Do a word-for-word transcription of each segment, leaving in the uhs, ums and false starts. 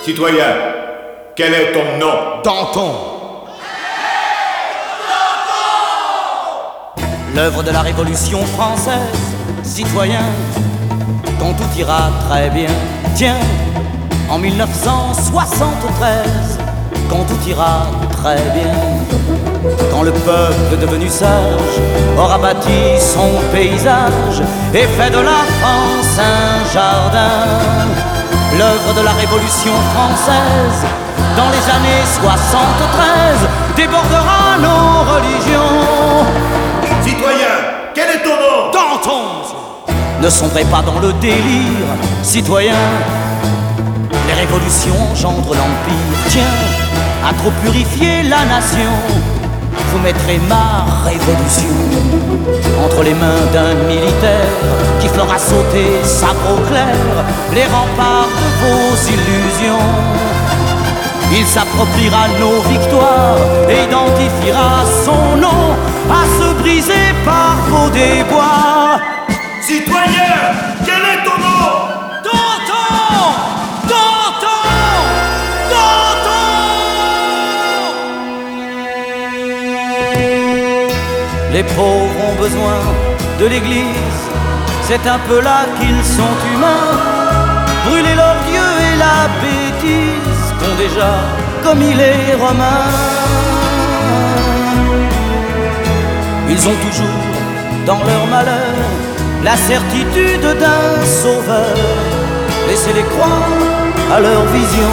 Citoyen, quel est ton nom? Danton. L'œuvre de la Révolution française, citoyen, dont tout ira très bien. Tiens, en mille neuf cent soixante-treize, quand tout ira très bien, quand le peuple devenu sage aura bâti son paysage et fait de la France un jardin, l'œuvre de la Révolution française, dans les années soixante-treize, débordera nos religions. Citoyen, quel est ton nom? Danton. Ne sombrez pas dans le délire, citoyen. Les révolutions engendrent l'empire. Tiens, à trop purifier la nation, vous mettrez ma révolution entre les mains d'un militaire qui fera sauter sabre au clair les remparts de vos illusions. Il s'appropriera nos victoires et identifiera son nom à se briser par vos déboires. Citoyen, quel est ton nom? Danton! Danton! Danton! Les pauvres ont besoin de l'église, c'est un peu là qu'ils sont humains. Brûler leur Dieu et la bêtise qu'ont déjà commis les Romains. Ils ont toujours dans leur malheur la certitude d'un sauveur. Laissez-les croire à leur vision.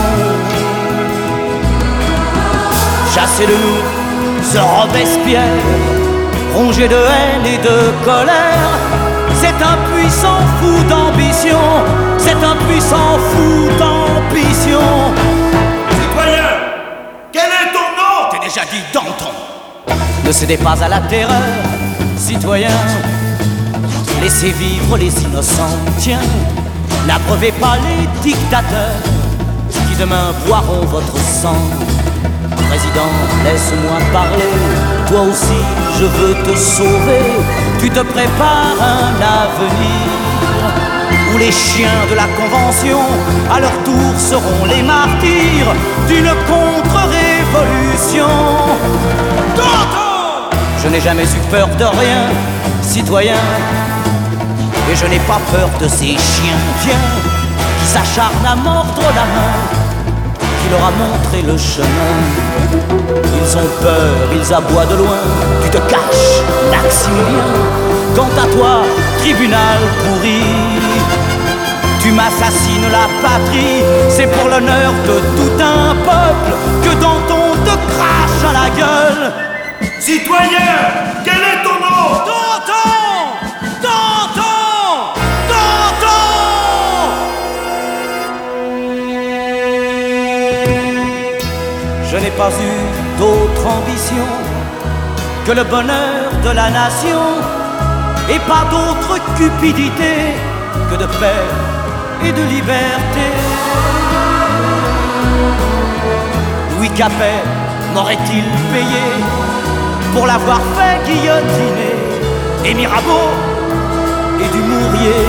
Chassez-le-nous, ce Robespierre, rongé de haine et de colère. C'est un puissant fou d'ambition, c'est un puissant fou d'ambition. Citoyen, quel est ton nom? T'es déjà dit Danton. Ne cédez pas à la terreur, citoyen. Laissez vivre les innocents. Tiens, n'abreuvez pas les dictateurs qui demain boiront votre sang. Président, laisse-moi parler. Toi aussi, je veux te sauver. Tu te prépares un avenir où les chiens de la Convention, à leur tour, seront les martyrs d'une contre-révolution. Danton! Je n'ai jamais eu peur de rien, citoyen. Et je n'ai pas peur de ces chiens, viens, qui s'acharnent à mordre la main qui leur a montré le chemin. Ils ont peur, ils aboient de loin. Tu te caches, Maximilien. Quant à toi, tribunal pourri, tu m'assassines la patrie. C'est pour l'honneur de tout un peuple que Danton te crache à la gueule. Citoyen, quel est ton nom? Danton! Danton! Danton! Je n'ai pas eu d'autre ambition que le bonheur de la nation, et pas d'autre cupidité que de paix et de liberté. Louis Capet m'aurait-il payé pour l'avoir fait guillotiner, et Mirabeau et Dumouriez?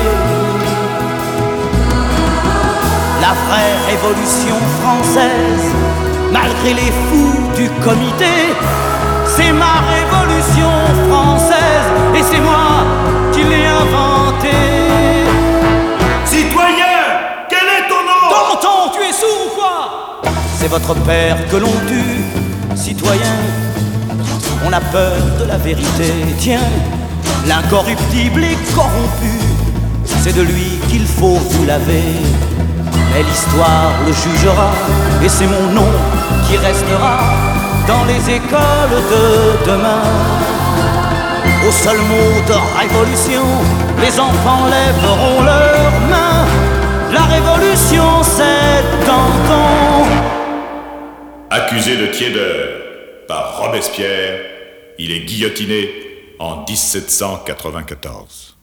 La vraie révolution française, malgré les fous du comité, c'est ma révolution française et c'est moi qui l'ai inventée. Citoyen, quel est ton nom? Danton, tu es sourd ou quoi? C'est votre père que l'on tue, citoyen. On a peur de la vérité. Tiens, l'incorruptible est corrompu, c'est de lui qu'il faut vous laver. Mais l'histoire le jugera, et c'est mon nom qui restera dans les écoles de demain. Au seul mot de révolution, les enfants lèveront leurs mains. La révolution, c'est Danton. Accusé de tiédeur par Robespierre, il est guillotiné en dix-sept cent quatre-vingt-quatorze.